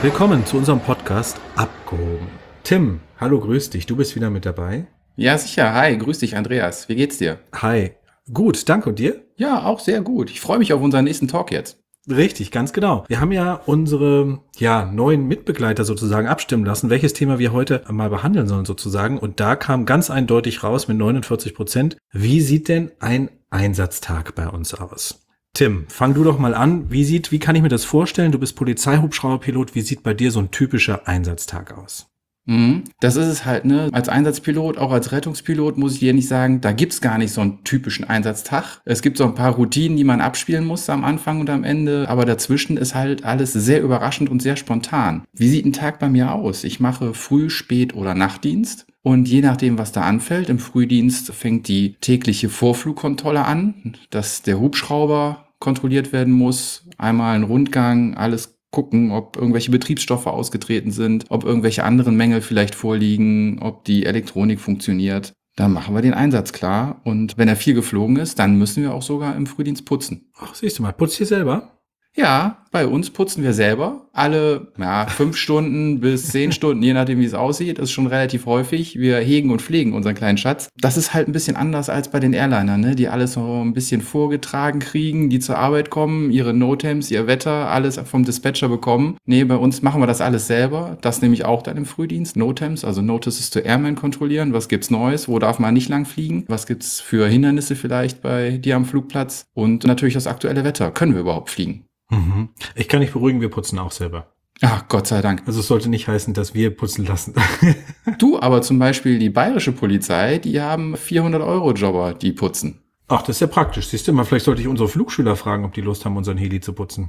Willkommen zu unserem Podcast Abgehoben. Tim, hallo, grüß dich, du bist wieder mit dabei. Ja, sicher. Hi, grüß dich, Andreas. Wie geht's dir? Hi, gut, danke und dir? Ja, auch sehr gut. Ich freue mich auf unseren nächsten Talk jetzt. Richtig, ganz genau. Wir haben ja unsere neuen Mitbegleiter sozusagen abstimmen lassen, welches Thema wir heute mal behandeln sollen sozusagen. Und da kam ganz eindeutig raus mit 49%. Wie sieht denn ein Einsatztag bei uns aus? Tim, fang du doch mal an. Wie kann ich mir das vorstellen? Du bist Polizeihubschrauberpilot. Wie sieht bei dir so ein typischer Einsatztag aus? Das ist es halt, ne? Als Einsatzpilot, auch als Rettungspilot muss ich dir nicht sagen, da gibt's gar nicht so einen typischen Einsatztag. Es gibt so ein paar Routinen, die man abspielen muss am Anfang und am Ende, aber dazwischen ist halt alles sehr überraschend und sehr spontan. Wie sieht ein Tag bei mir aus? Ich mache Früh-, Spät- oder Nachtdienst. Und je nachdem, was da anfällt, im Frühdienst fängt die tägliche Vorflugkontrolle an, dass der Hubschrauber kontrolliert werden muss, einmal ein Rundgang, alles gucken, ob irgendwelche Betriebsstoffe ausgetreten sind, ob irgendwelche anderen Mängel vielleicht vorliegen, ob die Elektronik funktioniert. Dann machen wir den Einsatz klar. Und wenn er viel geflogen ist, dann müssen wir auch sogar im Frühdienst putzen. Ach, siehst du mal, putzt ihr selber? Ja, bei uns putzen wir selber. Alle 5 Stunden bis 10 Stunden, je nachdem wie es aussieht, ist schon relativ häufig. Wir hegen und pflegen unseren kleinen Schatz. Das ist halt ein bisschen anders als bei den Airlinern, ne? Die alles so ein bisschen vorgetragen kriegen, die zur Arbeit kommen, ihre NOTAMs, ihr Wetter, alles vom Dispatcher bekommen. Nee, bei uns machen wir das alles selber. Das nehme ich auch dann im Frühdienst. NOTAMs, also Notices to Airmen kontrollieren. Was gibt's Neues? Wo darf man nicht lang fliegen? Was gibt's für Hindernisse vielleicht bei dir am Flugplatz? Und natürlich das aktuelle Wetter. Können wir überhaupt fliegen? Mhm. Ich kann dich beruhigen, wir putzen auch selber. Ach, Gott sei Dank. Also es sollte nicht heißen, dass wir putzen lassen. Du, aber zum Beispiel die bayerische Polizei, die haben 400-Euro-Jobber, die putzen. Ach, das ist ja praktisch. Siehst du mal, vielleicht sollte ich unsere Flugschüler fragen, ob die Lust haben, unseren Heli zu putzen.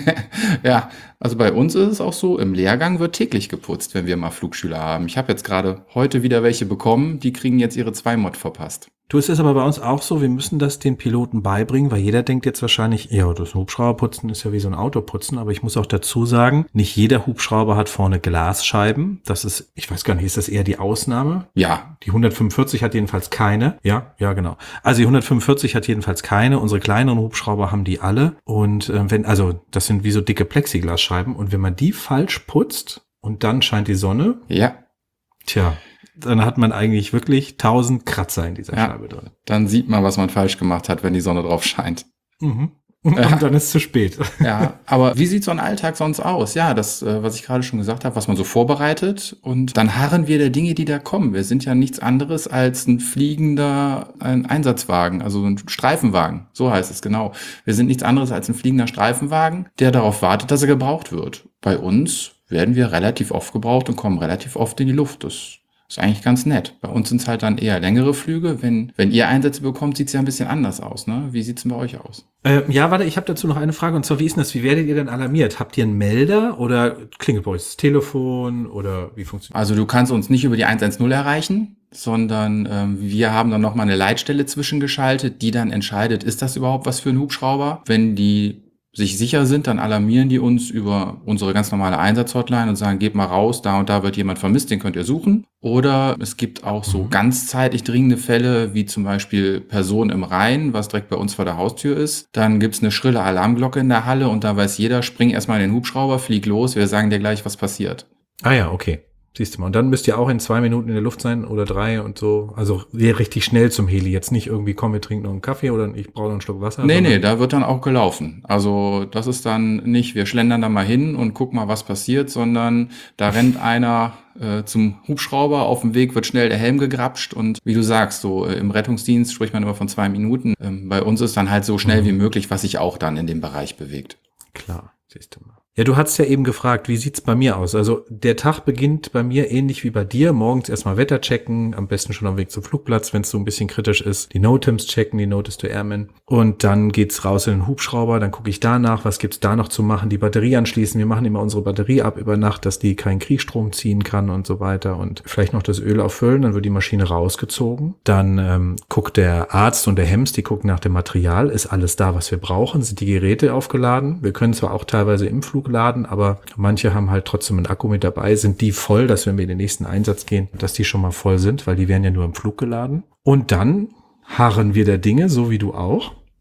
Ja, also bei uns ist es auch so, im Lehrgang wird täglich geputzt, wenn wir mal Flugschüler haben. Ich habe jetzt gerade heute wieder welche bekommen, die kriegen jetzt ihre 2-Mod verpasst. Du, es ist aber bei uns auch so, wir müssen das den Piloten beibringen, weil jeder denkt jetzt wahrscheinlich, ja, das Hubschrauberputzen ist ja wie so ein Autoputzen, aber ich muss auch dazu sagen, nicht jeder Hubschrauber hat vorne Glasscheiben. Das ist, ich weiß gar nicht, ist das eher die Ausnahme? Ja. Die 145 hat jedenfalls keine. Ja, genau. Also die 145 hat jedenfalls keine. Unsere kleineren Hubschrauber haben die alle. Und das sind wie so dicke Plexiglasscheiben. Und wenn man die falsch putzt und dann scheint die Sonne. Ja. Tja. Dann hat man eigentlich wirklich 1000 Kratzer in dieser Scheibe drin. Dann sieht man, was man falsch gemacht hat, wenn die Sonne drauf scheint. Mhm. Und dann ist es zu spät. Ja, aber wie sieht so ein Alltag sonst aus? Ja, das, was ich gerade schon gesagt habe, was man so vorbereitet. Und dann harren wir der Dinge, die da kommen. Wir sind ja nichts anderes als ein Einsatzwagen, also ein Streifenwagen. So heißt es genau. Wir sind nichts anderes als ein fliegender Streifenwagen, der darauf wartet, dass er gebraucht wird. Bei uns werden wir relativ oft gebraucht und kommen relativ oft in die Luft. Das ist eigentlich ganz nett. Bei uns sind es halt dann eher längere Flüge. Wenn ihr Einsätze bekommt, sieht es ja ein bisschen anders aus, ne? Wie sieht es denn bei euch aus? Warte, ich habe dazu noch eine Frage. Und zwar, wie ist denn das? Wie werdet ihr denn alarmiert? Habt ihr einen Melder oder klingelt bei euch das Telefon oder wie funktioniert das? Also du kannst uns nicht über die 110 erreichen, sondern wir haben dann nochmal eine Leitstelle zwischengeschaltet, die dann entscheidet, ist das überhaupt was für ein Hubschrauber? Wenn die sich sicher sind, dann alarmieren die uns über unsere ganz normale Einsatzhotline und sagen, geht mal raus, da und da wird jemand vermisst, den könnt ihr suchen. Oder es gibt auch so ganzzeitig dringende Fälle, wie zum Beispiel Personen im Rhein, was direkt bei uns vor der Haustür ist. Dann gibt's eine schrille Alarmglocke in der Halle und da weiß jeder, spring erstmal in den Hubschrauber, flieg los, wir sagen dir gleich, was passiert. Ah ja, okay. Siehst du mal. Und dann müsst ihr auch in 2 Minuten in der Luft sein oder 3 und so. Also sehr richtig schnell zum Heli. Jetzt nicht irgendwie, komm, wir trinken noch einen Kaffee oder ich brauche noch einen Schluck Wasser. Nee, da wird dann auch gelaufen. Also das ist dann nicht, wir schlendern da mal hin und gucken mal, was passiert, sondern da rennt einer zum Hubschrauber, auf dem Weg wird schnell der Helm gegrapscht und wie du sagst, so im Rettungsdienst spricht man immer von 2 Minuten. Bei uns ist dann halt so schnell wie möglich, was sich auch dann in dem Bereich bewegt. Klar, siehst du mal. Ja, du hast ja eben gefragt, wie sieht's bei mir aus? Also der Tag beginnt bei mir ähnlich wie bei dir. Morgens erstmal Wetter checken, am besten schon am Weg zum Flugplatz, wenn es so ein bisschen kritisch ist. Die NOTAMs checken, die Notice to Airmen. Und dann geht's raus in den Hubschrauber, dann gucke ich danach, was gibt's da noch zu machen, die Batterie anschließen. Wir machen immer unsere Batterie ab über Nacht, dass die keinen Kriegstrom ziehen kann und so weiter. Und vielleicht noch das Öl auffüllen, dann wird die Maschine rausgezogen. Dann guckt der Arzt und der Hems, die gucken nach dem Material. Ist alles da, was wir brauchen? Sind die Geräte aufgeladen? Wir können zwar auch teilweise im Flug laden, aber manche haben halt trotzdem einen Akku mit dabei. Sind die voll, dass wenn wir in den nächsten Einsatz gehen, dass die schon mal voll sind, weil die werden ja nur im Flug geladen. Und dann harren wir der Dinge, so wie du auch.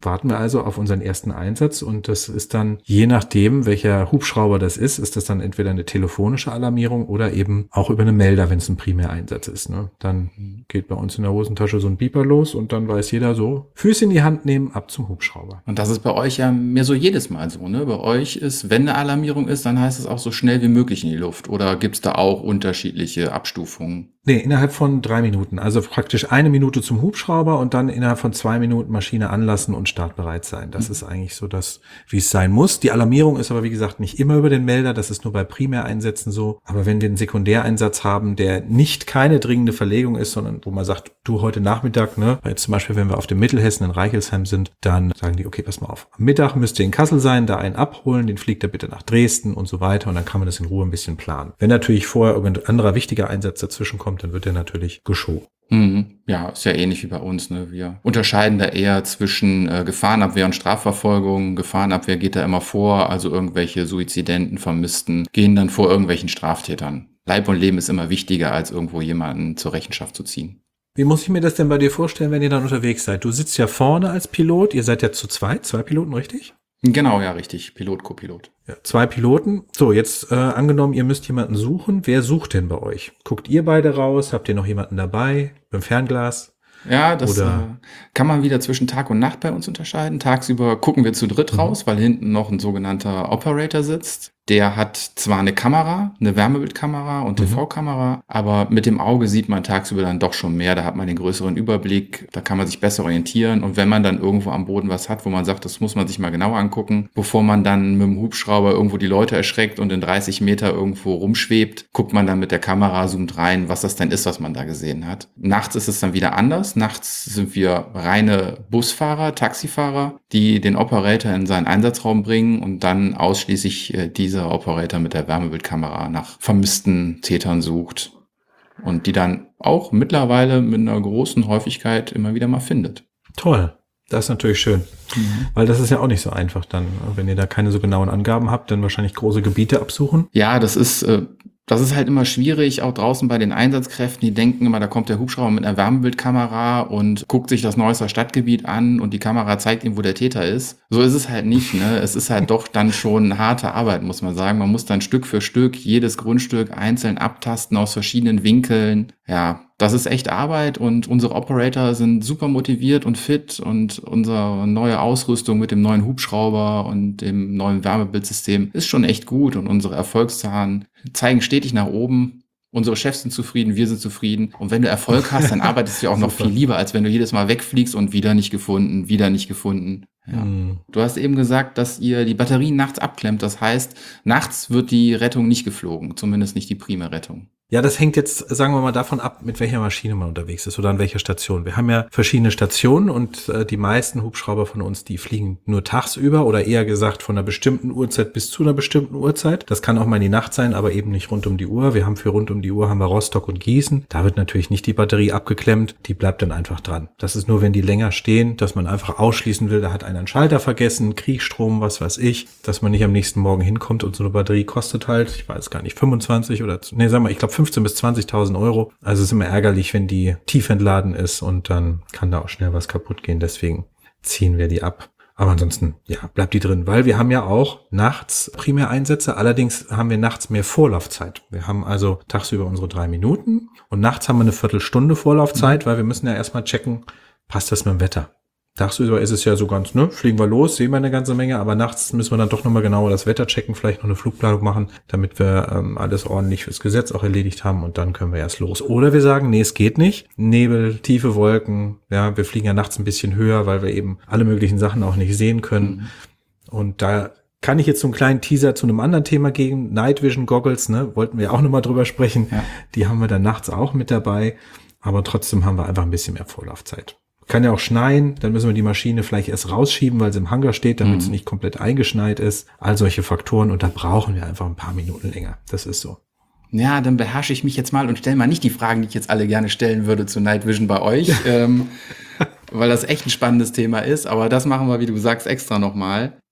warten wir also auf unseren ersten Einsatz und das ist dann, je nachdem, welcher Hubschrauber das ist das dann entweder eine telefonische Alarmierung oder eben auch über einen Melder, wenn es ein Primäreinsatz ist. Ne? Dann geht bei uns in der Hosentasche so ein Beeper los und dann weiß jeder so, Füße in die Hand nehmen, ab zum Hubschrauber. Und das ist bei euch ja mehr so jedes Mal so, ne? Bei euch ist, wenn eine Alarmierung ist, dann heißt es auch so schnell wie möglich in die Luft. Oder gibt es da auch unterschiedliche Abstufungen? Nee, innerhalb von 3 Minuten. Also praktisch 1 Minute zum Hubschrauber und dann innerhalb von 2 Minuten Maschine anlassen und startbereit sein. Das ist eigentlich so das, wie es sein muss. Die Alarmierung ist aber, wie gesagt, nicht immer über den Melder. Das ist nur bei Primäreinsätzen so. Aber wenn wir einen Sekundäreinsatz haben, der nicht keine dringende Verlegung ist, sondern wo man sagt, du heute Nachmittag, ne, jetzt zum Beispiel, wenn wir auf dem Mittelhessen in Reichelsheim sind, dann sagen die, okay, pass mal auf. Am Mittag müsst ihr in Kassel sein, da einen abholen, den fliegt er bitte nach Dresden und so weiter. Und dann kann man das in Ruhe ein bisschen planen. Wenn natürlich vorher irgendein anderer wichtiger Einsatz dazwischen kommt, dann wird er natürlich geschoben. Ja, ist ja ähnlich wie bei uns. Ne? Wir unterscheiden da eher zwischen Gefahrenabwehr und Strafverfolgung. Gefahrenabwehr geht da immer vor, also irgendwelche Suizidenten, Vermissten gehen dann vor irgendwelchen Straftätern. Leib und Leben ist immer wichtiger, als irgendwo jemanden zur Rechenschaft zu ziehen. Wie muss ich mir das denn bei dir vorstellen, wenn ihr dann unterwegs seid? Du sitzt ja vorne als Pilot, ihr seid ja zu zweit, 2 Piloten, richtig? Genau, ja, richtig. Pilot, Co-Pilot. Ja, 2 Piloten. So, jetzt angenommen, ihr müsst jemanden suchen. Wer sucht denn bei euch? Guckt ihr beide raus? Habt ihr noch jemanden dabei? Beim Fernglas? Ja, das kann man wieder zwischen Tag und Nacht bei uns unterscheiden. Tagsüber gucken wir zu dritt raus, weil hinten noch ein sogenannter Operator sitzt. Der hat zwar eine Kamera, eine Wärmebildkamera und TV-Kamera, aber mit dem Auge sieht man tagsüber dann doch schon mehr. Da hat man den größeren Überblick, da kann man sich besser orientieren. Und wenn man dann irgendwo am Boden was hat, wo man sagt, das muss man sich mal genauer angucken, bevor man dann mit dem Hubschrauber irgendwo die Leute erschreckt und in 30 Meter irgendwo rumschwebt, guckt man dann mit der Kamera, zoomt rein, was das denn ist, was man da gesehen hat. Nachts ist es dann wieder anders. Nachts sind wir reine Busfahrer, Taxifahrer, die den Operator in seinen Einsatzraum bringen und dann ausschließlich dieser Operator mit der Wärmebildkamera nach vermissten Tätern sucht und die dann auch mittlerweile mit einer großen Häufigkeit immer wieder mal findet. Toll. Das ist natürlich schön, weil das ist ja auch nicht so einfach dann, wenn ihr da keine so genauen Angaben habt, dann wahrscheinlich große Gebiete absuchen. Ja, das ist halt immer schwierig, auch draußen bei den Einsatzkräften. Die denken immer, da kommt der Hubschrauber mit einer Wärmebildkamera und guckt sich das neueste Stadtgebiet an und die Kamera zeigt ihm, wo der Täter ist. So ist es halt nicht, ne? Es ist halt doch dann schon harte Arbeit, muss man sagen. Man muss dann Stück für Stück jedes Grundstück einzeln abtasten aus verschiedenen Winkeln. Ja, das ist echt Arbeit und unsere Operator sind super motiviert und fit und unsere neue Ausrüstung mit dem neuen Hubschrauber und dem neuen Wärmebildsystem ist schon echt gut und unsere Erfolgszahlen zeigen stetig nach oben. Unsere Chefs sind zufrieden, wir sind zufrieden. Und wenn du Erfolg hast, dann arbeitest du auch noch viel lieber, als wenn du jedes Mal wegfliegst und wieder nicht gefunden, wieder nicht gefunden. Ja. Du hast eben gesagt, dass ihr die Batterien nachts abklemmt. Das heißt, nachts wird die Rettung nicht geflogen, zumindest nicht die Primärrettung. Ja, das hängt jetzt, sagen wir mal, davon ab, mit welcher Maschine man unterwegs ist oder an welcher Station. Wir haben ja verschiedene Stationen und die meisten Hubschrauber von uns, die fliegen nur tagsüber oder eher gesagt von einer bestimmten Uhrzeit bis zu einer bestimmten Uhrzeit. Das kann auch mal in die Nacht sein, aber eben nicht rund um die Uhr. Wir haben für rund um die Uhr haben wir Rostock und Gießen. Da wird natürlich nicht die Batterie abgeklemmt, die bleibt dann einfach dran. Das ist nur, wenn die länger stehen, dass man einfach ausschließen will, da hat einer einen Schalter vergessen, Kriegsstrom, was weiß ich, dass man nicht am nächsten Morgen hinkommt und so eine Batterie kostet halt, ich weiß gar nicht, 25 oder, nee, sag mal, ich glaube 15.000 bis 20.000 Euro. Also es ist immer ärgerlich, wenn die tief entladen ist und dann kann da auch schnell was kaputt gehen. Deswegen ziehen wir die ab. Aber ansonsten, ja, bleibt die drin, weil wir haben ja auch nachts Primäreinsätze. Allerdings haben wir nachts mehr Vorlaufzeit. Wir haben also tagsüber unsere 3 Minuten und nachts haben wir eine Viertelstunde Vorlaufzeit, weil wir müssen ja erstmal checken, passt das mit dem Wetter. Tagsüber ist es ja so ganz, ne, fliegen wir los, sehen wir eine ganze Menge, aber nachts müssen wir dann doch nochmal genauer das Wetter checken, vielleicht noch eine Flugplanung machen, damit wir alles ordentlich fürs Gesetz auch erledigt haben und dann können wir erst los. Oder wir sagen, nee, es geht nicht. Nebel, tiefe Wolken, ja, wir fliegen ja nachts ein bisschen höher, weil wir eben alle möglichen Sachen auch nicht sehen können. Und da kann ich jetzt so einen kleinen Teaser zu einem anderen Thema geben, Night Vision Goggles, ne, wollten wir auch nochmal drüber sprechen. Ja. Die haben wir dann nachts auch mit dabei, aber trotzdem haben wir einfach ein bisschen mehr Vorlaufzeit. Kann ja auch schneien, dann müssen wir die Maschine vielleicht erst rausschieben, weil sie im Hangar steht, damit sie nicht komplett eingeschneit ist. All solche Faktoren und da brauchen wir einfach ein paar Minuten länger. Das ist so. Ja, dann beherrsche ich mich jetzt mal und stelle mal nicht die Fragen, die ich jetzt alle gerne stellen würde zu Night Vision bei euch, weil das echt ein spannendes Thema ist. Aber das machen wir, wie du sagst, extra nochmal.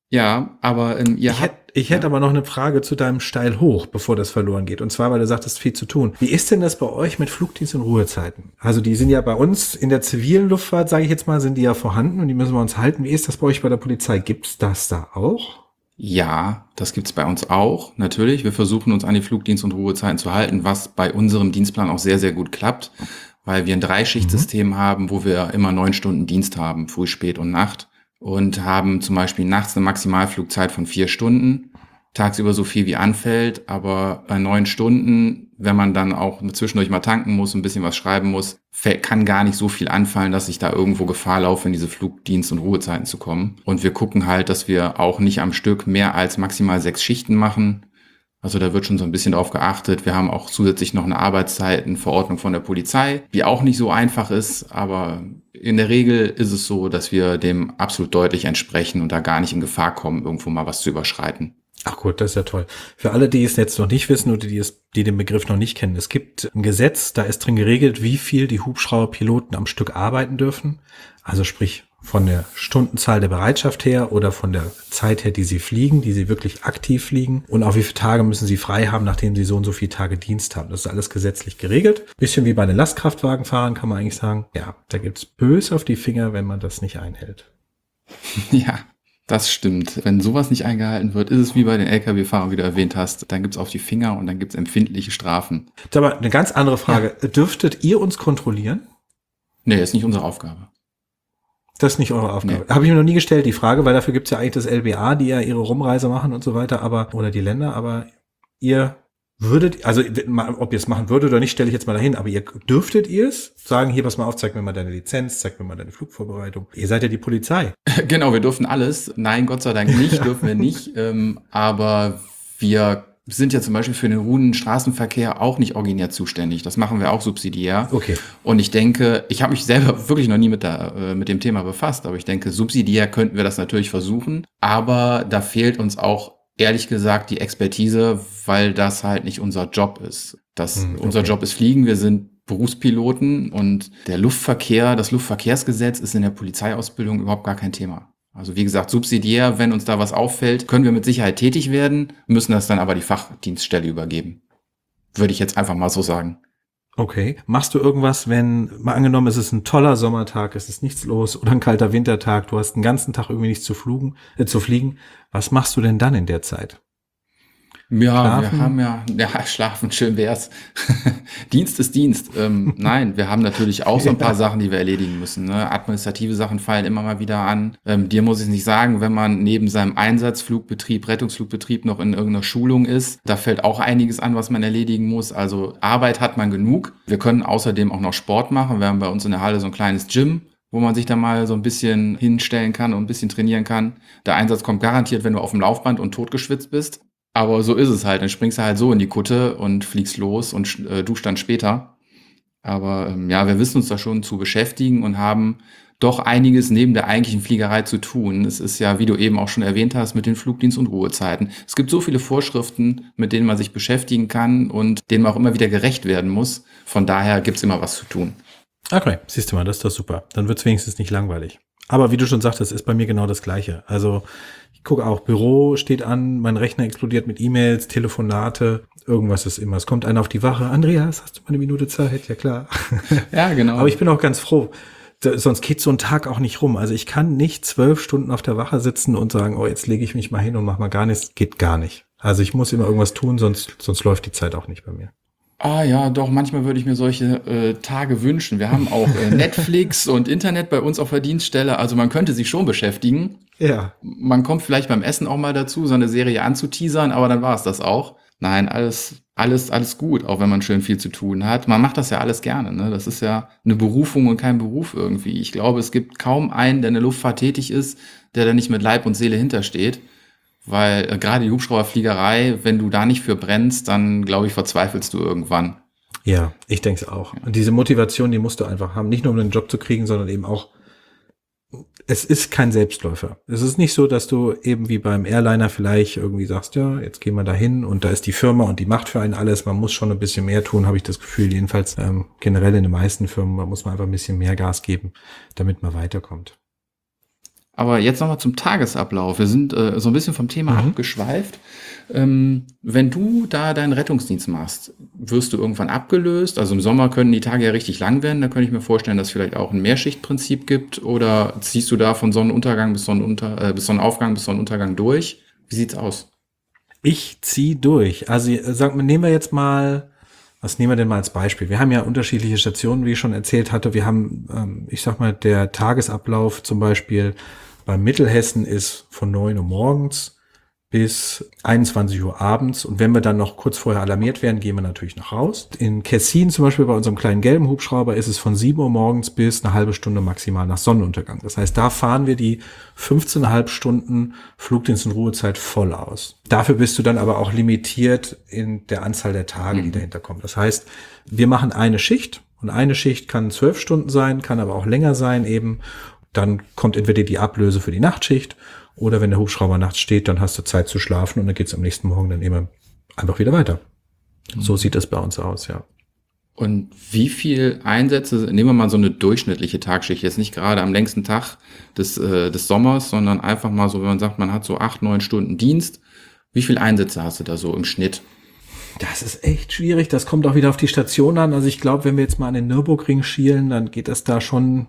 Ja, aber Ich hätte aber noch eine Frage zu deinem Steil hoch, bevor das verloren geht. Und zwar, weil du sagtest, viel zu tun. Wie ist denn das bei euch mit Flugdienst und Ruhezeiten? Also die sind ja bei uns in der zivilen Luftfahrt, sage ich jetzt mal, sind die ja vorhanden und die müssen wir uns halten. Wie ist das bei euch bei der Polizei? Gibt's das da auch? Ja, das gibt's bei uns auch, natürlich. Wir versuchen uns an die Flugdienst- und Ruhezeiten zu halten, was bei unserem Dienstplan auch sehr, sehr gut klappt, weil wir ein Dreischichtsystem haben, wo wir immer 9 Stunden Dienst haben, früh, spät und Nacht. Und haben zum Beispiel nachts eine Maximalflugzeit von 4 Stunden, tagsüber so viel wie anfällt, aber bei 9 Stunden, wenn man dann auch zwischendurch mal tanken muss, ein bisschen was schreiben muss, kann gar nicht so viel anfallen, dass ich da irgendwo Gefahr laufe, in diese Flugdienst- und Ruhezeiten zu kommen. Und wir gucken halt, dass wir auch nicht am Stück mehr als maximal 6 Schichten machen. Also da wird schon so ein bisschen drauf geachtet. Wir haben auch zusätzlich noch eine Arbeitszeitenverordnung von der Polizei, die auch nicht so einfach ist, aber in der Regel ist es so, dass wir dem absolut deutlich entsprechen und da gar nicht in Gefahr kommen, irgendwo mal was zu überschreiten. Ach gut, das ist ja toll. Für alle, die es jetzt noch nicht wissen oder die den Begriff noch nicht kennen, es gibt ein Gesetz, da ist drin geregelt, wie viel die Hubschrauberpiloten am Stück arbeiten dürfen. Also sprich von der Stundenzahl der Bereitschaft her oder von der Zeit her, die sie fliegen, die sie wirklich aktiv fliegen und auch wie viele Tage müssen sie frei haben, nachdem sie so und so viele Tage Dienst haben. Das ist alles gesetzlich geregelt. Bisschen wie bei den Lastkraftwagenfahrern kann man eigentlich sagen. Ja, da gibt's bös auf die Finger, wenn man das nicht einhält. Ja, das stimmt. Wenn sowas nicht eingehalten wird, ist es wie bei den Lkw-Fahrern, wie du erwähnt hast. Dann gibt's auf die Finger und dann gibt's empfindliche Strafen. Aber eine ganz andere Frage. Ja. Dürftet ihr uns kontrollieren? Nee, ist nicht unsere Aufgabe. Das ist nicht eure Aufgabe. Nee. Habe ich mir noch nie gestellt, die Frage, weil dafür gibt's ja eigentlich das LBA, die ja ihre Rumreise machen und so weiter, oder die Länder, aber ihr würdet, also ob ihr es machen würdet oder nicht, stelle ich jetzt mal dahin, aber dürftet ihr es sagen, hier, pass mal auf, zeig mir mal deine Lizenz, zeig mir mal deine Flugvorbereitung. Ihr seid ja die Polizei. Genau, wir dürfen alles. Nein, Gott sei Dank nicht, dürfen wir nicht. Aber wir sind ja zum Beispiel für den ruhenden Straßenverkehr auch nicht originär zuständig. Das machen wir auch subsidiär. Okay. Und ich denke, ich habe mich selber wirklich noch nie mit dem Thema befasst, aber ich denke, subsidiär könnten wir das natürlich versuchen. Aber da fehlt uns auch ehrlich gesagt die Expertise, weil das halt nicht unser Job ist. Unser Job ist Fliegen, wir sind Berufspiloten und der Luftverkehr, das Luftverkehrsgesetz ist in der Polizeiausbildung überhaupt gar kein Thema. Also wie gesagt, subsidiär, wenn uns da was auffällt, können wir mit Sicherheit tätig werden, müssen das dann aber die Fachdienststelle übergeben. Würde ich jetzt einfach mal so sagen. Okay. Machst du irgendwas, wenn, mal angenommen, es ist ein toller Sommertag, es ist nichts los oder ein kalter Wintertag, du hast den ganzen Tag irgendwie nicht zu fliegen. Was machst du denn dann in der Zeit? Ja, schlafen? Wir haben schlafen, schön wär's. Dienst ist Dienst. Nein, wir haben natürlich auch so ein paar Sachen, die wir erledigen müssen. Ne? Administrative Sachen fallen immer mal wieder an. Dir muss ich nicht sagen, wenn man neben seinem Einsatzflugbetrieb, Rettungsflugbetrieb noch in irgendeiner Schulung ist, da fällt auch einiges an, was man erledigen muss. Also Arbeit hat man genug. Wir können außerdem auch noch Sport machen. Wir haben bei uns in der Halle so ein kleines Gym, wo man sich dann mal so ein bisschen hinstellen kann und ein bisschen trainieren kann. Der Einsatz kommt garantiert, wenn du auf dem Laufband und totgeschwitzt bist. Aber so ist es halt. Dann springst du halt so in die Kutte und fliegst los und duschst dann später. Aber wir wissen uns da schon zu beschäftigen und haben doch einiges neben der eigentlichen Fliegerei zu tun. Es ist ja, wie du eben auch schon erwähnt hast, mit den Flugdienst- und Ruhezeiten. Es gibt so viele Vorschriften, mit denen man sich beschäftigen kann und denen man auch immer wieder gerecht werden muss. Von daher gibt's immer was zu tun. Okay, siehst du mal, das ist doch super. Dann wird's wenigstens nicht langweilig. Aber wie du schon sagtest, ist bei mir genau das Gleiche. Also ich gucke auch, Büro steht an, mein Rechner explodiert mit E-Mails, Telefonate, irgendwas ist immer. Es kommt einer auf die Wache. Andreas, hast du mal eine Minute Zeit? Ja, klar. Ja, genau. Aber ich bin auch ganz froh. Sonst geht so ein Tag auch nicht rum. Also ich kann nicht 12 Stunden auf der Wache sitzen und sagen, oh, jetzt lege ich mich mal hin und mach mal gar nichts. Geht gar nicht. Also ich muss immer irgendwas tun, sonst läuft die Zeit auch nicht bei mir. Ah ja, doch, manchmal würde ich mir solche Tage wünschen. Wir haben auch Netflix und Internet bei uns auf der Dienststelle, also man könnte sich schon beschäftigen. Ja. Man kommt vielleicht beim Essen auch mal dazu, so eine Serie anzuteasern, aber dann war es das auch. Nein, alles gut, auch wenn man schön viel zu tun hat. Man macht das ja alles gerne, ne? Das ist ja eine Berufung und kein Beruf irgendwie. Ich glaube, es gibt kaum einen, der in der Luftfahrt tätig ist, der da nicht mit Leib und Seele hintersteht. Weil gerade die Hubschrauberfliegerei, wenn du da nicht für brennst, dann, glaube ich, verzweifelst du irgendwann. Ja, ich denke es auch. Und diese Motivation, die musst du einfach haben. Nicht nur um den Job zu kriegen, sondern eben auch, es ist kein Selbstläufer. Es ist nicht so, dass du eben wie beim Airliner vielleicht irgendwie sagst, ja, jetzt gehen wir da hin und da ist die Firma und die macht für einen alles. Man muss schon ein bisschen mehr tun, habe ich das Gefühl. Jedenfalls generell in den meisten Firmen, man muss einfach ein bisschen mehr Gas geben, damit man weiterkommt. Aber jetzt nochmal zum Tagesablauf. Wir sind so ein bisschen vom Thema abgeschweift. Wenn du da deinen Rettungsdienst machst, wirst du irgendwann abgelöst? Also im Sommer können die Tage ja richtig lang werden. Da könnte ich mir vorstellen, dass es vielleicht auch ein Mehrschichtprinzip gibt. Oder ziehst du da von Sonnenuntergang bis Sonnenaufgang bis Sonnenuntergang durch? Wie sieht's aus? Ich ziehe durch. Also nehmen wir jetzt mal, was nehmen wir denn mal als Beispiel? Wir haben ja unterschiedliche Stationen, wie ich schon erzählt hatte. Wir haben, der Tagesablauf zum Beispiel beim Mittelhessen ist von 9 Uhr morgens bis 21 Uhr abends. Und wenn wir dann noch kurz vorher alarmiert werden, gehen wir natürlich noch raus. In Kessin zum Beispiel bei unserem kleinen gelben Hubschrauber ist es von 7 Uhr morgens bis eine halbe Stunde maximal nach Sonnenuntergang. Das heißt, da fahren wir die 15,5 Stunden Flugdienst- und Ruhezeit voll aus. Dafür bist du dann aber auch limitiert in der Anzahl der Tage, die dahinter kommen. Das heißt, wir machen eine Schicht und eine Schicht kann 12 Stunden sein, kann aber auch länger sein eben. Dann kommt entweder die Ablöse für die Nachtschicht oder wenn der Hubschrauber nachts steht, dann hast du Zeit zu schlafen und dann geht's am nächsten Morgen dann eben einfach wieder weiter. So sieht es bei uns aus, ja. Und wie viel Einsätze, nehmen wir mal so eine durchschnittliche Tagschicht, jetzt nicht gerade am längsten Tag des Sommers, sondern einfach mal so, wenn man sagt, man hat so 8, 9 Stunden Dienst, wie viel Einsätze hast du da so im Schnitt? Das ist echt schwierig, das kommt auch wieder auf die Station an. Also ich glaube, wenn wir jetzt mal an den Nürburgring schielen, dann geht das da schon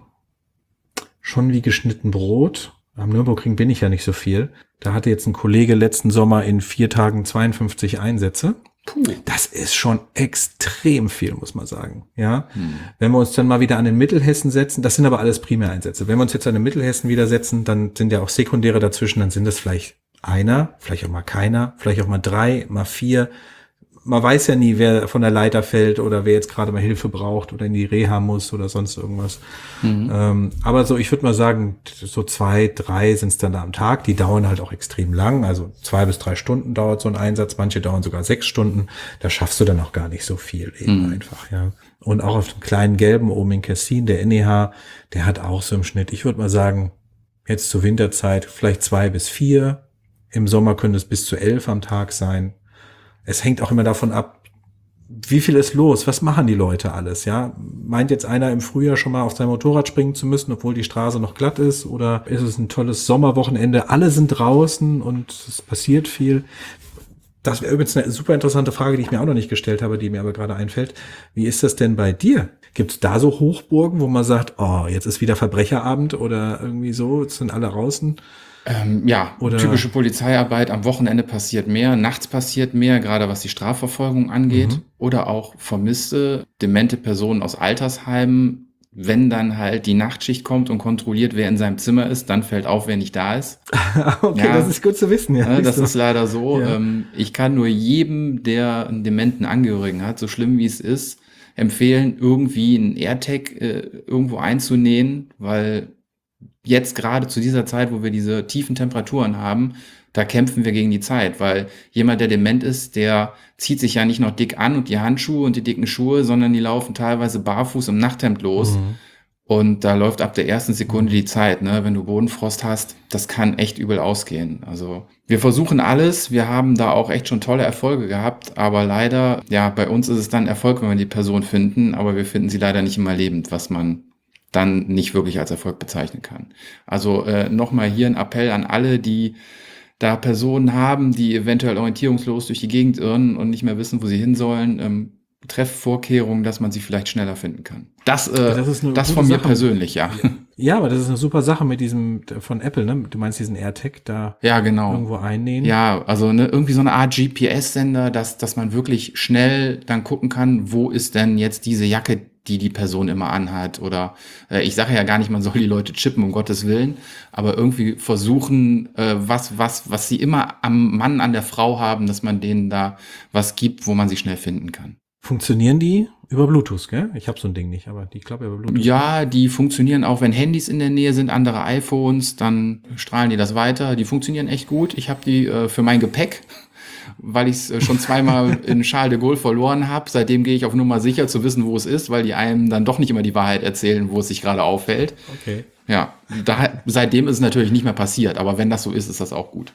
wie geschnitten Brot. Am Nürburgring bin ich ja nicht so viel. Da hatte jetzt ein Kollege letzten Sommer in 4 Tagen 52 Einsätze. Puh. Das ist schon extrem viel, muss man sagen. Ja, wenn wir uns dann mal wieder an den Mittelhessen setzen, das sind aber alles Primäreinsätze. Wenn wir uns jetzt an den Mittelhessen wieder setzen, dann sind ja auch Sekundäre dazwischen, dann sind das vielleicht einer, vielleicht auch mal keiner, vielleicht auch mal 3, mal 4. Man weiß ja nie, wer von der Leiter fällt oder wer jetzt gerade mal Hilfe braucht oder in die Reha muss oder sonst irgendwas. Aber so, ich würde mal sagen, so 2, 3 sind es dann da am Tag. Die dauern halt auch extrem lang. Also 2 bis 3 Stunden dauert so ein Einsatz. Manche dauern sogar 6 Stunden. Da schaffst du dann auch gar nicht so viel eben einfach, ja. Und auch auf dem kleinen gelben oben in Kessin, der NEH, der hat auch so im Schnitt, ich würde mal sagen, jetzt zur Winterzeit vielleicht 2 bis 4. Im Sommer können es bis zu 11 am Tag sein. Es hängt auch immer davon ab, wie viel ist los, was machen die Leute alles, ja? Meint jetzt einer im Frühjahr schon mal auf sein Motorrad springen zu müssen, obwohl die Straße noch glatt ist, oder ist es ein tolles Sommerwochenende, alle sind draußen und es passiert viel? Das wäre übrigens eine super interessante Frage, die ich mir auch noch nicht gestellt habe, die mir aber gerade einfällt. Wie ist das denn bei dir? Gibt es da so Hochburgen, wo man sagt, oh, jetzt ist wieder Verbrecherabend oder irgendwie so, jetzt sind alle draußen? Oder typische Polizeiarbeit, am Wochenende passiert mehr, nachts passiert mehr, gerade was die Strafverfolgung angeht. Oder auch vermisste, demente Personen aus Altersheimen. Wenn dann halt die Nachtschicht kommt und kontrolliert, wer in seinem Zimmer ist, dann fällt auf, wer nicht da ist. Okay, ja, das ist gut zu wissen. Ja, das ist leider so. Ja. Ich kann nur jedem, der einen dementen Angehörigen hat, so schlimm wie es ist, empfehlen, irgendwie einen AirTag irgendwo einzunähen, weil jetzt gerade zu dieser Zeit, wo wir diese tiefen Temperaturen haben, da kämpfen wir gegen die Zeit, weil jemand, der dement ist, der zieht sich ja nicht noch dick an und die Handschuhe und die dicken Schuhe, sondern die laufen teilweise barfuß im Nachthemd los. Und da läuft ab der ersten Sekunde die Zeit, ne? Wenn du Bodenfrost hast, das kann echt übel ausgehen. Also wir versuchen alles, wir haben da auch echt schon tolle Erfolge gehabt, aber leider, ja, bei uns ist es dann Erfolg, wenn wir die Person finden, aber wir finden sie leider nicht immer lebend, was man dann nicht wirklich als Erfolg bezeichnen kann. Also nochmal hier ein Appell an alle, die da Personen haben, die eventuell orientierungslos durch die Gegend irren und nicht mehr wissen, wo sie hin sollen. Trefft Vorkehrungen, dass man sie vielleicht schneller finden kann. Das von mir persönlich, ja. Ja, aber das ist eine super Sache mit diesem von Apple, ne? Du meinst diesen AirTag da genau. Irgendwo einnähen? Ja, also irgendwie so eine Art GPS-Sender, dass man wirklich schnell dann gucken kann, wo ist denn jetzt diese Jacke, die Person immer anhat. Oder ich sage ja gar nicht, man soll die Leute chippen, um Gottes Willen, aber irgendwie versuchen, was sie immer am Mann, an der Frau haben, dass man denen da was gibt, wo man sie schnell finden kann. Funktionieren die über Bluetooth, gell? Ich habe so ein Ding nicht, aber die glaube über Bluetooth. Ja, die funktionionieren auch, wenn Handys in der Nähe sind, andere iPhones, dann strahlen die das weiter. Die funktionieren echt gut. Ich habe die für mein Gepäck, weil ich es schon zweimal in Charles de Gaulle verloren habe. Seitdem gehe ich auf Nummer sicher zu wissen, wo es ist, weil die einem dann doch nicht immer die Wahrheit erzählen, wo es sich gerade aufhält. Okay. Ja, seitdem ist es natürlich nicht mehr passiert, aber wenn das so ist, ist das auch gut.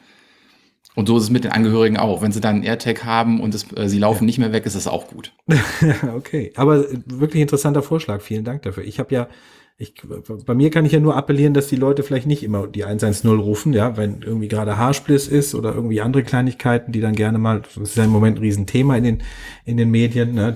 Und so ist es mit den Angehörigen auch. Wenn sie dann einen AirTag haben und sie laufen nicht mehr weg, ist das auch gut. Okay, aber wirklich interessanter Vorschlag. Vielen Dank dafür. Ich habe ja Bei mir kann ich ja nur appellieren, dass die Leute vielleicht nicht immer die 110 rufen, ja, wenn irgendwie gerade Haarspliss ist oder irgendwie andere Kleinigkeiten, die dann gerne mal, das ist ja im Moment ein Riesenthema in den Medien, ne,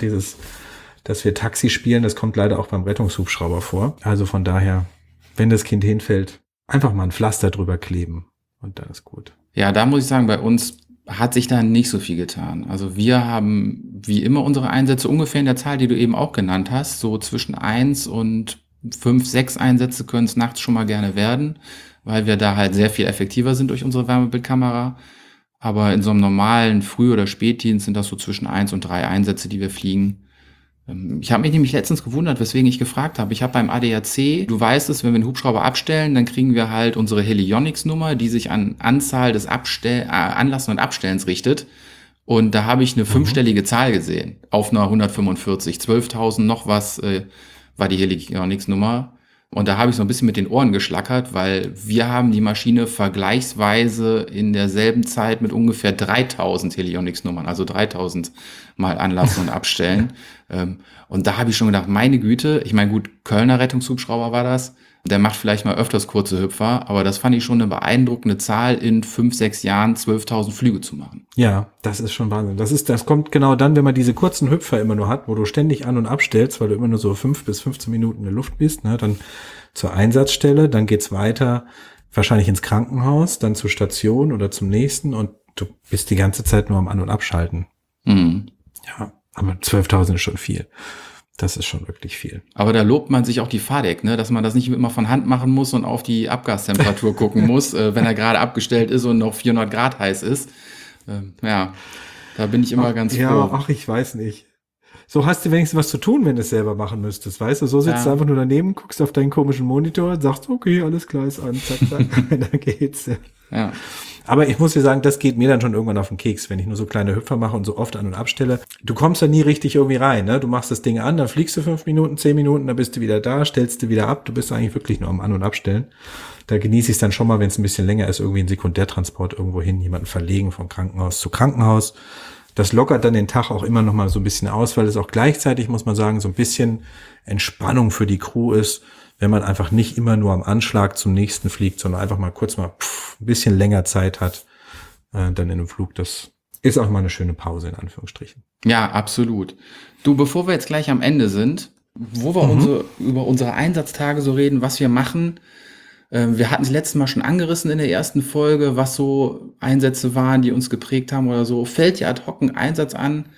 dass wir Taxi spielen, das kommt leider auch beim Rettungshubschrauber vor. Also von daher, wenn das Kind hinfällt, einfach mal ein Pflaster drüber kleben und dann ist gut. Ja, da muss ich sagen, bei uns hat sich da nicht so viel getan. Also wir haben wie immer unsere Einsätze ungefähr in der Zahl, die du eben auch genannt hast, so zwischen 1 und 5, 6 Einsätze können es nachts schon mal gerne werden, weil wir da halt sehr viel effektiver sind durch unsere Wärmebildkamera. Aber in so einem normalen Früh- oder Spätdienst sind das so zwischen 1 und 3 Einsätze, die wir fliegen. Ich habe mich nämlich letztens gewundert, weswegen ich gefragt habe. Ich habe beim ADAC, du weißt es, wenn wir einen Hubschrauber abstellen, dann kriegen wir halt unsere Helionics-Nummer, die sich an Anzahl des Anlassen und Abstellens richtet. Und da habe ich eine 5-stellige Zahl gesehen auf einer 145. 12.000 noch was war die Helionics-Nummer. Und da habe ich so ein bisschen mit den Ohren geschlackert, weil wir haben die Maschine vergleichsweise in derselben Zeit mit ungefähr 3.000 Helionics-Nummern, also 3.000 Mal anlassen und abstellen. Und da habe ich schon gedacht, meine Güte, ich meine, gut, Kölner Rettungshubschrauber war das, der macht vielleicht mal öfters kurze Hüpfer, aber das fand ich schon eine beeindruckende Zahl, in 5, 6 Jahren 12.000 Flüge zu machen. Ja, das ist schon Wahnsinn. Das kommt genau dann, wenn man diese kurzen Hüpfer immer nur hat, wo du ständig an- und abstellst, weil du immer nur so 5 bis 15 Minuten in der Luft bist, ne, dann zur Einsatzstelle, dann geht's weiter, wahrscheinlich ins Krankenhaus, dann zur Station oder zum nächsten und du bist die ganze Zeit nur am An- und Abschalten. Mhm. Ja, aber 12.000 ist schon viel. Das ist schon wirklich viel. Aber da lobt man sich auch die FADEC, ne, dass man das nicht immer von Hand machen muss und auf die Abgastemperatur gucken muss, wenn er gerade abgestellt ist und noch 400 Grad heiß ist. Ja, da bin ich immer ganz froh. Ja, ich weiß nicht. So hast du wenigstens was zu tun, wenn du es selber machen müsstest, weißt du? So sitzt du einfach nur daneben, guckst auf deinen komischen Monitor, sagst, okay, alles klar, ist an, zack, zack, dann geht's. Ja. Aber ich muss dir sagen, das geht mir dann schon irgendwann auf den Keks, wenn ich nur so kleine Hüpfer mache und so oft an- und abstelle. Du kommst da nie richtig irgendwie rein, ne? Du machst das Ding an, dann fliegst du 5 Minuten, 10 Minuten, dann bist du wieder da, stellst du wieder ab. Du bist eigentlich wirklich nur am An- und Abstellen. Da genieße ich es dann schon mal, wenn es ein bisschen länger ist, irgendwie ein Sekundärtransport irgendwo hin, jemanden verlegen vom Krankenhaus zu Krankenhaus. Das lockert dann den Tag auch immer noch mal so ein bisschen aus, weil es auch gleichzeitig, muss man sagen, so ein bisschen Entspannung für die Crew ist, wenn man einfach nicht immer nur am Anschlag zum nächsten fliegt, sondern einfach mal kurz mal ein bisschen länger Zeit hat, dann in einem Flug. Das ist auch mal eine schöne Pause, in Anführungsstrichen. Ja, absolut. Du, bevor wir jetzt gleich am Ende sind, wo wir über unsere Einsatztage so reden, was wir machen, wir hatten es letztes Mal schon angerissen in der ersten Folge, was so Einsätze waren, die uns geprägt haben oder so. Fällt dir ad hoc ein Einsatz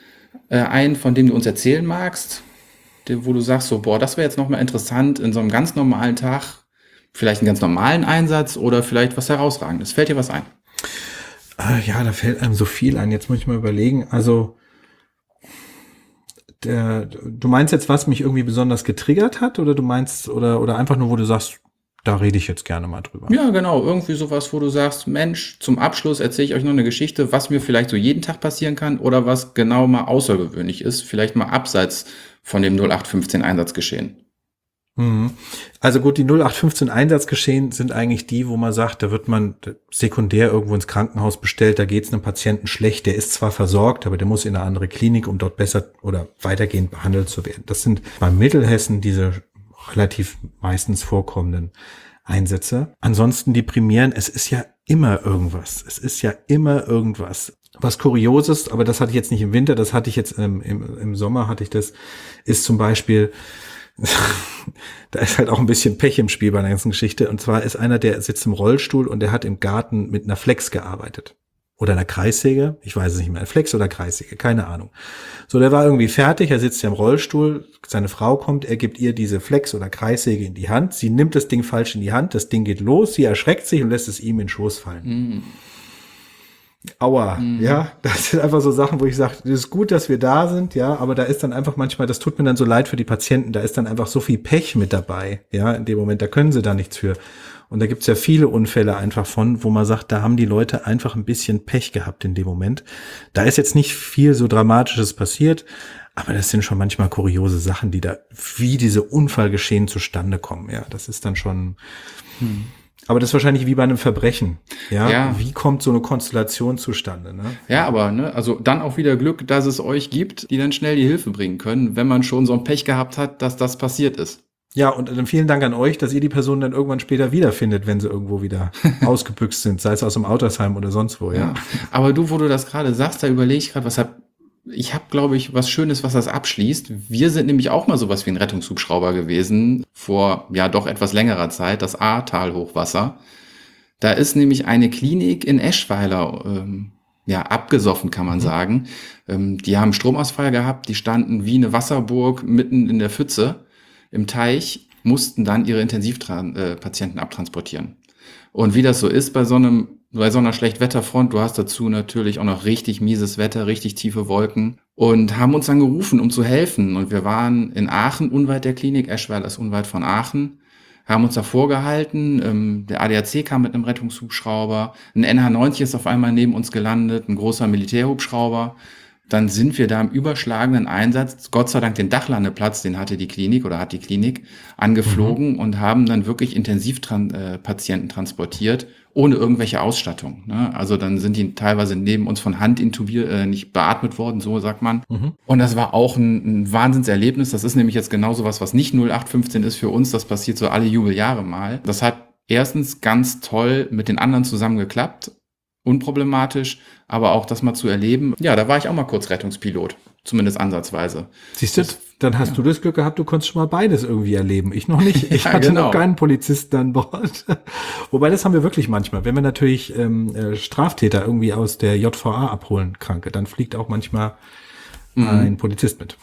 ein, von dem du uns erzählen magst? Wo du sagst so, boah, das wäre jetzt nochmal interessant in so einem ganz normalen Tag, vielleicht einen ganz normalen Einsatz oder vielleicht was Herausragendes. Fällt dir was ein? Ja, da fällt einem so viel ein. Jetzt muss ich mal überlegen. Also, du meinst jetzt, was mich irgendwie besonders getriggert hat oder du meinst, oder einfach nur, wo du sagst, da rede ich jetzt gerne mal drüber. Ja, genau. Irgendwie sowas, wo du sagst, Mensch, zum Abschluss erzähle ich euch noch eine Geschichte, was mir vielleicht so jeden Tag passieren kann oder was genau mal außergewöhnlich ist, vielleicht mal abseits von dem 0815 Einsatzgeschehen. Also gut, die 0815 Einsatzgeschehen sind eigentlich die, wo man sagt, da wird man sekundär irgendwo ins Krankenhaus bestellt, da geht es einem Patienten schlecht, der ist zwar versorgt, aber der muss in eine andere Klinik, um dort besser oder weitergehend behandelt zu werden. Das sind bei Mittelhessen diese relativ meistens vorkommenden Einsätze. Ansonsten die primären, es ist ja immer irgendwas. Es ist ja immer irgendwas. Was Kurioses, aber das hatte ich jetzt nicht im Winter, das hatte ich jetzt im Sommer hatte ich das, ist zum Beispiel, da ist halt auch ein bisschen Pech im Spiel bei der ganzen Geschichte. Und zwar ist einer, der sitzt im Rollstuhl und der hat im Garten mit einer Flex gearbeitet. Oder einer Kreissäge, ich weiß es nicht mehr, Flex oder Kreissäge, keine Ahnung. So, der war irgendwie fertig, er sitzt ja im Rollstuhl, seine Frau kommt, er gibt ihr diese Flex oder Kreissäge in die Hand, sie nimmt das Ding falsch in die Hand, das Ding geht los, sie erschreckt sich und lässt es ihm in den Schoß fallen. Aua, ja, das sind einfach so Sachen, wo ich sage, es ist gut, dass wir da sind, ja, aber da ist dann einfach manchmal, das tut mir dann so leid für die Patienten, da ist dann einfach so viel Pech mit dabei, ja, in dem Moment, da können sie da nichts für. Und da gibt's ja viele Unfälle einfach von, wo man sagt, da haben die Leute einfach ein bisschen Pech gehabt in dem Moment. Da ist jetzt nicht viel so Dramatisches passiert, aber das sind schon manchmal kuriose Sachen, die da, wie diese Unfallgeschehen zustande kommen, ja, das ist dann schon... Aber das ist wahrscheinlich wie bei einem Verbrechen. Ja? Wie kommt so eine Konstellation zustande? Ne? Ja, aber also dann auch wieder Glück, dass es euch gibt, die dann schnell die Hilfe bringen können, wenn man schon so ein Pech gehabt hat, dass das passiert ist. Ja, und dann vielen Dank an euch, dass ihr die Person dann irgendwann später wiederfindet, wenn sie irgendwo wieder ausgebüxt sind, sei es aus dem Altersheim oder sonst wo, ja. Aber du, wo du das gerade sagst, da überlege ich gerade, ich habe, glaube ich, was Schönes, was das abschließt. Wir sind nämlich auch mal sowas wie ein Rettungshubschrauber gewesen, vor ja doch etwas längerer Zeit, das Ahrtal-Hochwasser. Da ist nämlich eine Klinik in Eschweiler abgesoffen, kann man sagen. Die haben Stromausfall gehabt, die standen wie eine Wasserburg mitten in der Pfütze im Teich, mussten dann ihre Intensivpatienten abtransportieren. Und wie das so ist bei so einer Schlechtwetterfront, du hast dazu natürlich auch noch richtig mieses Wetter, richtig tiefe Wolken und haben uns dann gerufen, um zu helfen. Und wir waren in Aachen, unweit der Klinik, Eschweiler ist unweit von Aachen, haben uns davor gehalten. Der ADAC kam mit einem Rettungshubschrauber, ein NH90 ist auf einmal neben uns gelandet, ein großer Militärhubschrauber. Dann sind wir da im überschlagenden Einsatz, Gott sei Dank den Dachlandeplatz, den hatte die Klinik oder hat die Klinik, angeflogen und haben dann wirklich Intensivpatienten transportiert, ohne irgendwelche Ausstattung. Ne? Also dann sind die teilweise neben uns von Hand intubiert, nicht beatmet worden, so sagt man. Und das war auch ein Wahnsinnserlebnis. Das ist nämlich jetzt genau sowas, was nicht 0815 ist für uns. Das passiert so alle Jubeljahre mal. Das hat erstens ganz toll mit den anderen zusammen geklappt. Unproblematisch, aber auch das mal zu erleben. Ja, da war ich auch mal kurz Rettungspilot, zumindest ansatzweise. Siehst du, dann hast du das Glück gehabt, du konntest schon mal beides irgendwie erleben. Ich noch nicht. Ich hatte genau. noch keinen Polizisten an Bord. Wobei, das haben wir wirklich manchmal. Wenn wir natürlich Straftäter irgendwie aus der JVA abholen, Kranke, dann fliegt auch manchmal ein Polizist mit.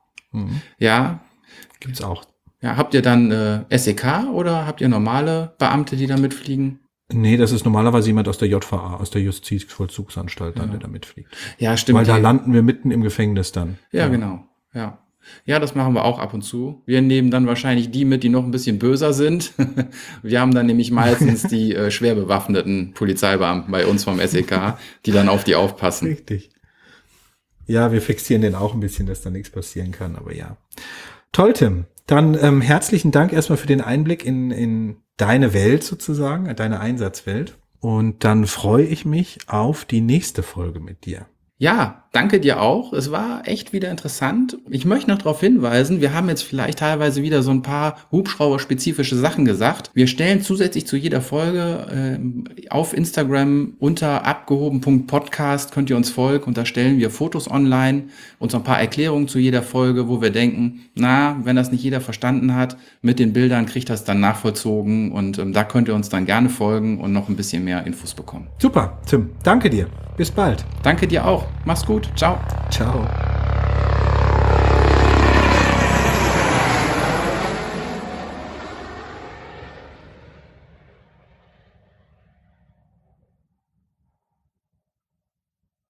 Ja. Gibt's auch. Ja, habt ihr dann SEK oder habt ihr normale Beamte, die da mitfliegen? Nee, das ist normalerweise jemand aus der JVA, aus der Justizvollzugsanstalt, der da mitfliegt. Ja, stimmt. Weil da landen wir mitten im Gefängnis dann. Ja, genau. Ja. Ja, das machen wir auch ab und zu. Wir nehmen dann wahrscheinlich die mit, die noch ein bisschen böser sind. Wir haben dann nämlich meistens die schwer bewaffneten Polizeibeamten bei uns vom SEK, die dann auf die aufpassen. Richtig. Ja, wir fixieren den auch ein bisschen, dass da nichts passieren kann, aber ja. Toll, Tim. Dann herzlichen Dank erstmal für den Einblick in deine Welt sozusagen, deine Einsatzwelt. Und dann freue ich mich auf die nächste Folge mit dir. Ja, danke dir auch. Es war echt wieder interessant. Ich möchte noch darauf hinweisen, wir haben jetzt vielleicht teilweise wieder so ein paar Hubschrauber-spezifische Sachen gesagt. Wir stellen zusätzlich zu jeder Folge auf Instagram unter abgehoben.podcast könnt ihr uns folgen und da stellen wir Fotos online und so ein paar Erklärungen zu jeder Folge, wo wir denken, wenn das nicht jeder verstanden hat, mit den Bildern kriegt das dann nachvollzogen und da könnt ihr uns dann gerne folgen und noch ein bisschen mehr Infos bekommen. Super, Tim. Danke dir. Bis bald. Danke dir auch. Mach's gut. Ciao. Ciao.